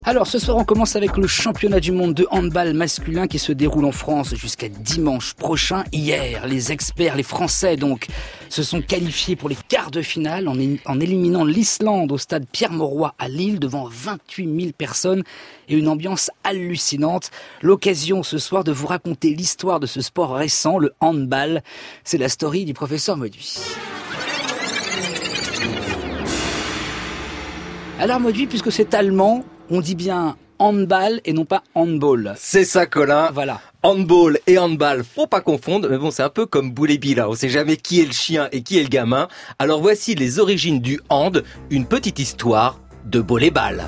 Alors ce soir on commence avec le championnat du monde de handball masculin qui se déroule en France jusqu'à dimanche prochain. Hier, les experts, les Français donc, se sont qualifiés pour les quarts de finale en éliminant l'Islande au stade Pierre-Mauroy à Lille devant 28 000 personnes et une ambiance hallucinante. L'occasion ce soir de vous raconter l'histoire de ce sport récent, le handball. C'est la story du professeur Mauduit. Alors Mauduit, puisque c'est allemand, on dit bien handball et non pas handball. C'est ça, Colin. Voilà. Handball et handball, faut pas confondre, mais bon, c'est un peu comme Boule et Bill, là. On sait jamais qui est le chien et qui est le gamin. Alors voici les origines du hand, une petite histoire de Boule et Ball.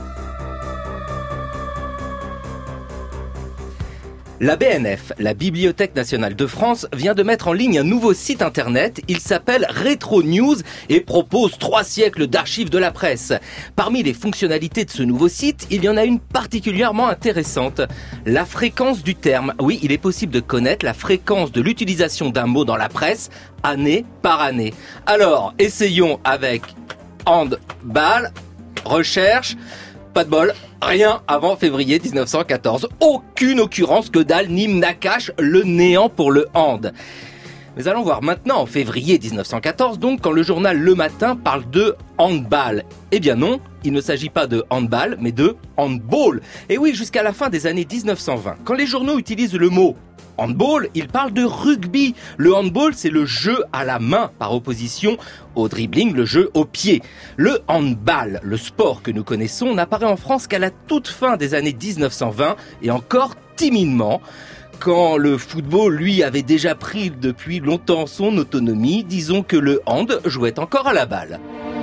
La BNF, la Bibliothèque nationale de France, vient de mettre en ligne un nouveau site internet. Il s'appelle Retro News et propose 3 siècles d'archives de la presse. Parmi les fonctionnalités de ce nouveau site, il y en a une particulièrement intéressante. La fréquence du terme. Oui, il est possible de connaître la fréquence de l'utilisation d'un mot dans la presse, année par année. Alors, essayons avec handball, recherche. Pas de bol, rien avant février 1914. Aucune occurrence, que dalle, Nîmes, Nakache, le néant pour le hand. Mais allons voir maintenant en février 1914, donc quand le journal Le Matin parle de handball. Eh bien non, il ne s'agit pas de handball, mais de handball. Et oui, jusqu'à la fin des années 1920, quand les journaux utilisent le mot handball, il parle de rugby. Le handball, c'est le jeu à la main, par opposition au dribbling, le jeu au pied. Le handball, le sport que nous connaissons, n'apparaît en France qu'à la toute fin des années 1920 et encore timidement. Quand le football, lui, avait déjà pris depuis longtemps son autonomie, disons que le hand jouait encore à la balle.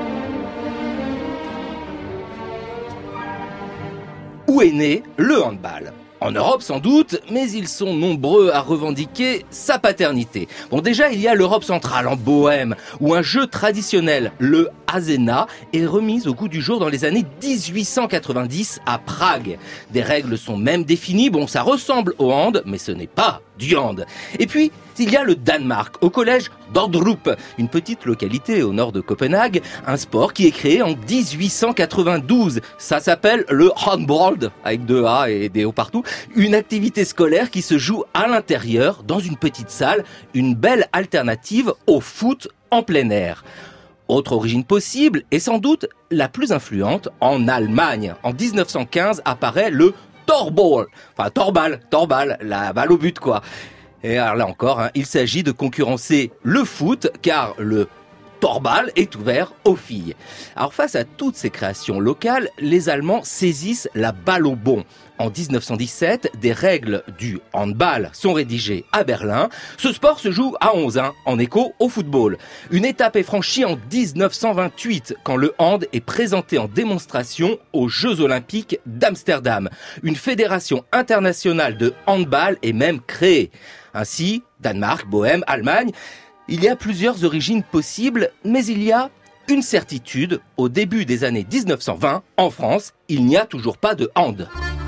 Où est né le handball ? En Europe sans doute, mais ils sont nombreux à revendiquer sa paternité. Bon, déjà, il y a l'Europe centrale, en Bohème, où un jeu traditionnel, le Hazena, est remis au goût du jour dans les années 1890 à Prague. Des règles sont même définies. Bon, ça ressemble au hand, mais ce n'est pas du hand. Et puis, il y a le Danemark, au collège d'Ordrup, une petite localité au nord de Copenhague, un sport qui est créé en 1892. Ça s'appelle le handball, avec 2 A et des O partout. Une activité scolaire qui se joue à l'intérieur, dans une petite salle, une belle alternative au foot en plein air. Autre origine possible, et sans doute la plus influente, en Allemagne. En 1915 apparaît le Torball, enfin Torball, la balle au but quoi. Et alors là encore, il s'agit de concurrencer le foot, car le Torball est ouvert aux filles. Alors face à toutes ces créations locales, les Allemands saisissent la balle au bond. En 1917, des règles du handball sont rédigées à Berlin. Ce sport se joue à 11, en écho au football. Une étape est franchie en 1928, quand le hand est présenté en démonstration aux Jeux Olympiques d'Amsterdam. Une fédération internationale de handball est même créée. Ainsi, Danemark, Bohème, Allemagne, il y a plusieurs origines possibles, mais il y a une certitude. Au début des années 1920, en France, il n'y a toujours pas de hand.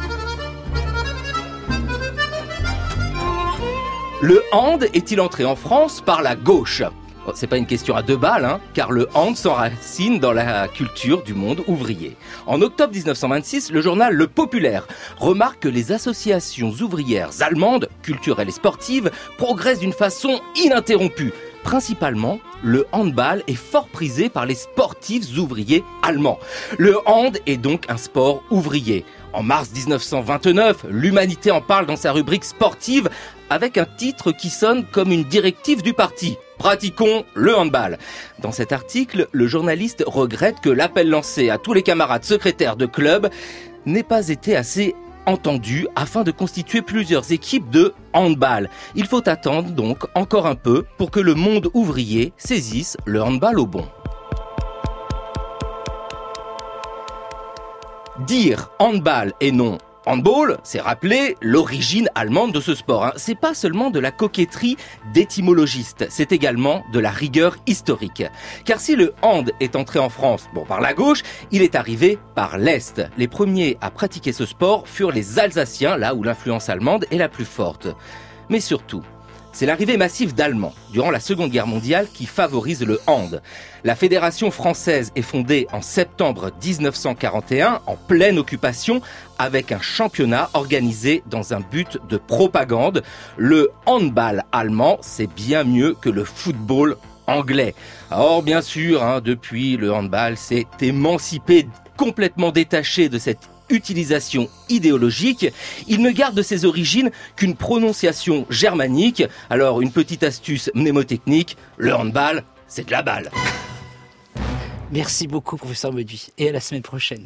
Le hand est-il entré en France par la gauche ? C'est pas une question à 2 balles, car le hand s'enracine dans la culture du monde ouvrier. En octobre 1926, le journal Le Populaire remarque que les associations ouvrières allemandes, culturelles et sportives, progressent d'une façon ininterrompue. Principalement, le handball est fort prisé par les sportifs ouvriers allemands. Le hand est donc un sport ouvrier. En mars 1929, l'Humanité en parle dans sa rubrique sportive avec un titre qui sonne comme une directive du parti. Pratiquons le handball. Dans cet article, le journaliste regrette que l'appel lancé à tous les camarades secrétaires de club n'ait pas été assez entendu afin de constituer plusieurs équipes de handball. Il faut attendre donc encore un peu pour que le monde ouvrier saisisse le handball au bon. Dire handball et non handball, c'est rappeler l'origine allemande de ce sport. C'est pas seulement de la coquetterie d'étymologistes, c'est également de la rigueur historique. Car si le hand est entré en France, par la gauche, il est arrivé par l'Est. Les premiers à pratiquer ce sport furent les Alsaciens, là où l'influence allemande est la plus forte. Mais surtout, C'est l'arrivée massive d'Allemands durant la Seconde Guerre mondiale qui favorise le hand. La Fédération française est fondée en septembre 1941, en pleine occupation, avec un championnat organisé dans un but de propagande. Le handball allemand, c'est bien mieux que le football anglais. Or, bien sûr, depuis, le handball s'est émancipé, complètement détaché de cette utilisation idéologique. Il ne garde de ses origines qu'une prononciation germanique. Alors, une petite astuce mnémotechnique, le handball, c'est de la balle. Merci beaucoup, professeur Mauduit, et à la semaine prochaine.